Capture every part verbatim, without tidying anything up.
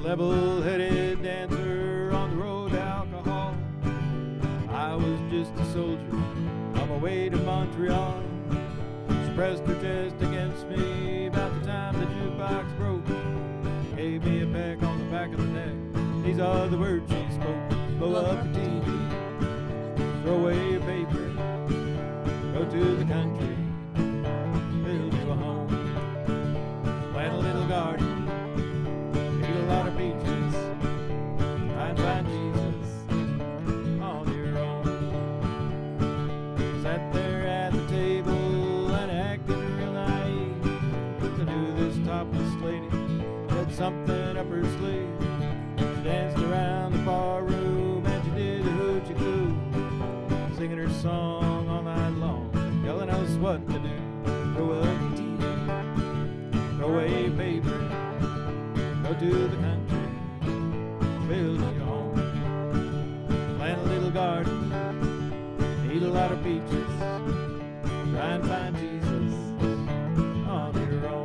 level-headed dancer on the road to alcohol. I was just a soldier on my way to Montreal. She pressed her chest against me about the time the jukebox broke. Gave me a peck on the back of the neck. These are the words she spoke. Blow up your T V, throw away your paper, go to the country, build you a home, plant a little garden, eat a lot of peaches, try and find Jesus on your own. Sat there at the table and acted real naive. I knew this topless lady had something up her sleeve. She danced around the bar room and she did a hoochie coo, singing her song all night long, telling us what to do. Throw up your T V, throw away your paper, go to the country, build your home, plant a little garden, eat a lot of peaches, try and find Jesus on your own.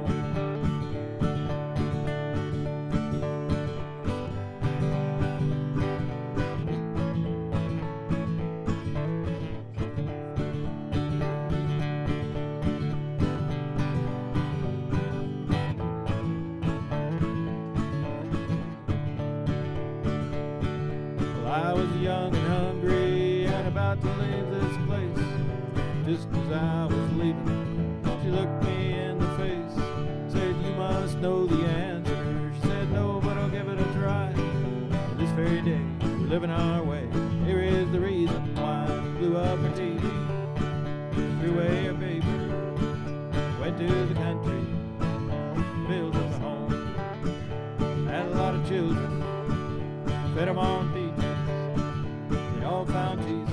I was young and hungry and about to leave this place. Just as I was leaving, she looked me in the face, said, "You must know the answer." She said, "No, but I'll give it a try. This very day, we're living our way. Here is the reason why." Blew up her T V, threw away her paper, went to the country, built us a home, had a lot of children, fed them on peaches. They all found Jesus